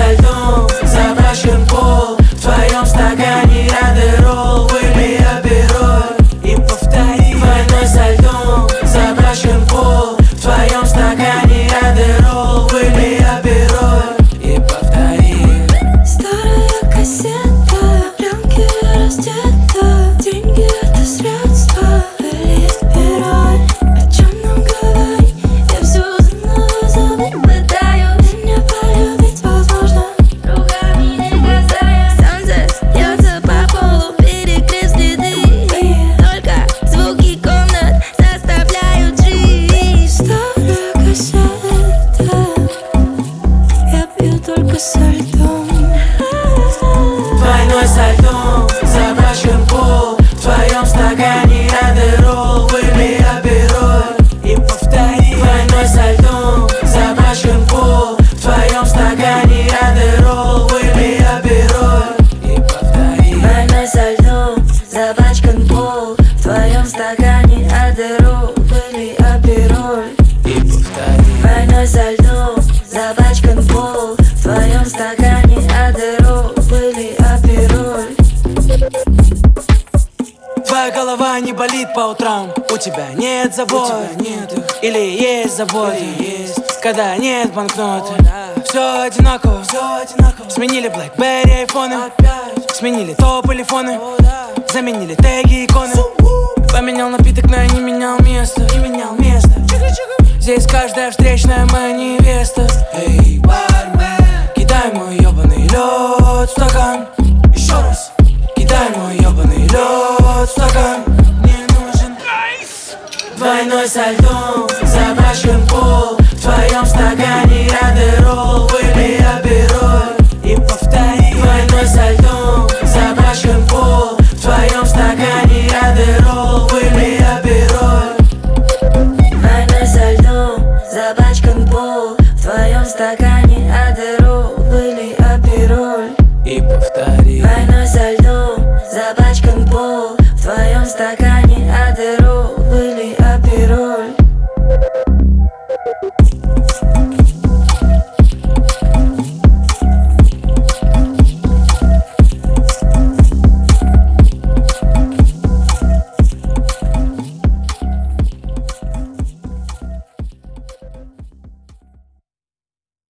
со льдом запачкан пол, в твоем стакане адерол, выпей апероль и повтори. Двойной со льдом запачкан пол, в твоем стакане адерол, выпей апероль и повтори. Старая кассета, пленки раздета, деньги это средства или герой. О чем нам говорить? Я все знаю, забыть пытаюсь. Меня полюбить возможно, руками не касаясь. Солнце льется по полу, перекрыв следы. Только звуки комнат заставляют жить. Старая кассета, я пью только со льдом. Двойной со льдом запачкан пол, в твоем стакане адерол, выпей апероль и повтори. Двойной со льдом запачкан пол, в твоем стакане адерол, выпей апероль и повтори. Двойной со льдом запачкан пол, в твоем стакане адерол, выпей апероль И повтори. Двойной со льдом запачкан пол, в твоем стакане адерол, выпей апероль. Твоя голова не болит по утрам, у тебя нет забот, или есть заботы, когда нет банкноты. Все одинаково, сменили BlackBerry, айфоны, сменили топ-телефоны, заменили теги, иконы. Поменял напиток, но я не менял место. Здесь каждая встречная моя невеста. Эй, бармен, кидай мой ебаный лед в стакан. Еще раз, кидай мой ебаный лед в стакан. Мне нужен айс. Двойной со льдом запачкан пол, в твоем стакане адерол, выпей апероль и повтори. Двойной со льдом запачкан пол, в твоем стакане адерол, выпей апероль. Двойной со льдом запачкан пол, в твоем стакане адерол, выпей апероль И повтори. Двойной со льдом запачкан пол, в твоем стакане адерол.